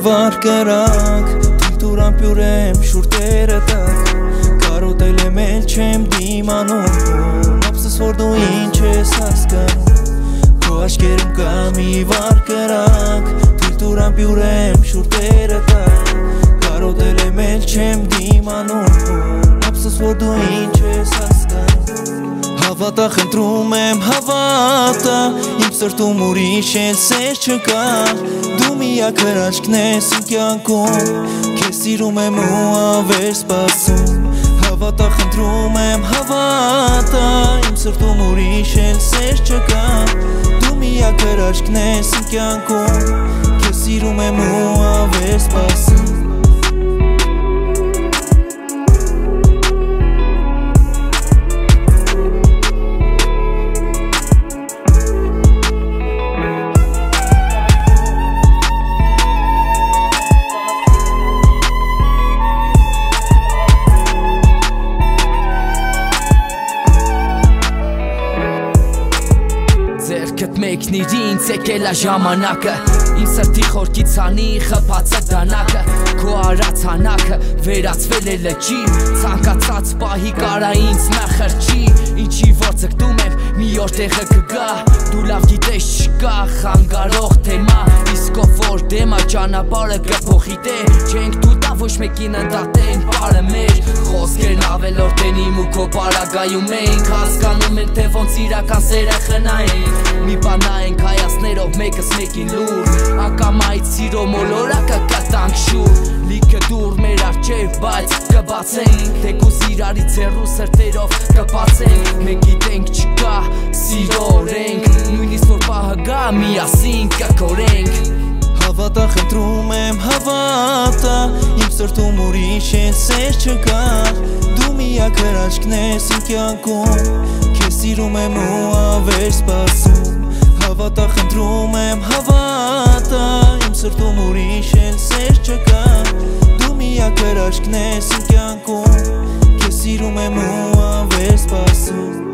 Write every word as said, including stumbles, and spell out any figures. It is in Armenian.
վար կրակ Թինտուր ամպյուրեմ շուրտերը տակ Կարոտել եմ էլ չեմ դիմանում Ապսս որ դու ինչ ես հասկանում Քո աչքերում կա մի վար կրակ Թինտուր ամպյուրեմ շուրտերը տակ Կարոտել եմ էլ չեմ դիմանում Ապսս որ դու ինչ ես հասկանում Հավատա խնդրում եմ հավատա Իմ սրտում ուրիշ էլ սեր չկա Դու միակ հրաշքն ես իմ կյանքում Քեզ սիրում եմ ու ավեր սպասում Հավատա խնդրում եմ հավատա Իմ սրտում ուրիշ էլ սեր չկա Դու միակ հրաշքն ես իմ կյանքում Քեզ սիրում եմ ու ավեր սպասում Ձերքդ մեկնիր ինձ եկել ա ժամանակը Իմ սրտի խորքից անի խփած է դանակը Քո արած հանակը վերածվել է լճի Ցանկացած պահի կարա ինձ նախրջի Ինչի որ ձգտում եմ մի օր տեղը կգա Դու լավ գիտես չկա խանգարող թեմա Իսկ ով որ դեմա ճանապարհը կփոխի դե Չենք դու տա ոչ մեկին ընդատենք բարը մեր Խոսքերն ավելորդ են իմ ու քո պարագայում ենք Հասկանում ենք թե ոնց իրական սերը խնայենք Մի բան նայենք հայացներով մեկս մեկին լուր Ակամայից սիրո մոլորակը կտանք շուր Լիքը դուր մեր արջև բայց կբացենք Թեկուզ իրարից հեռու սրտերով կբացենք Մենք գիտենք չկա սիրո օրենք Նույնիսկ որ պահը գա միասին կքորենք Հավատա խնդրում եմ հավատա Իմ սրտում ուրիշ էլ սեր չկա Դու միակ հրաշքն ես իմ կյանքում Քեզ սիրում եմ ու ավեր սպասում Հավատա խնդրում եմ հավատա Իմ սրտում ուրիշ էլ սեր չկա Դու միակ հրաշքն ես իմ կյանքում Քեզ սիրում եմ ու ավեր սպասում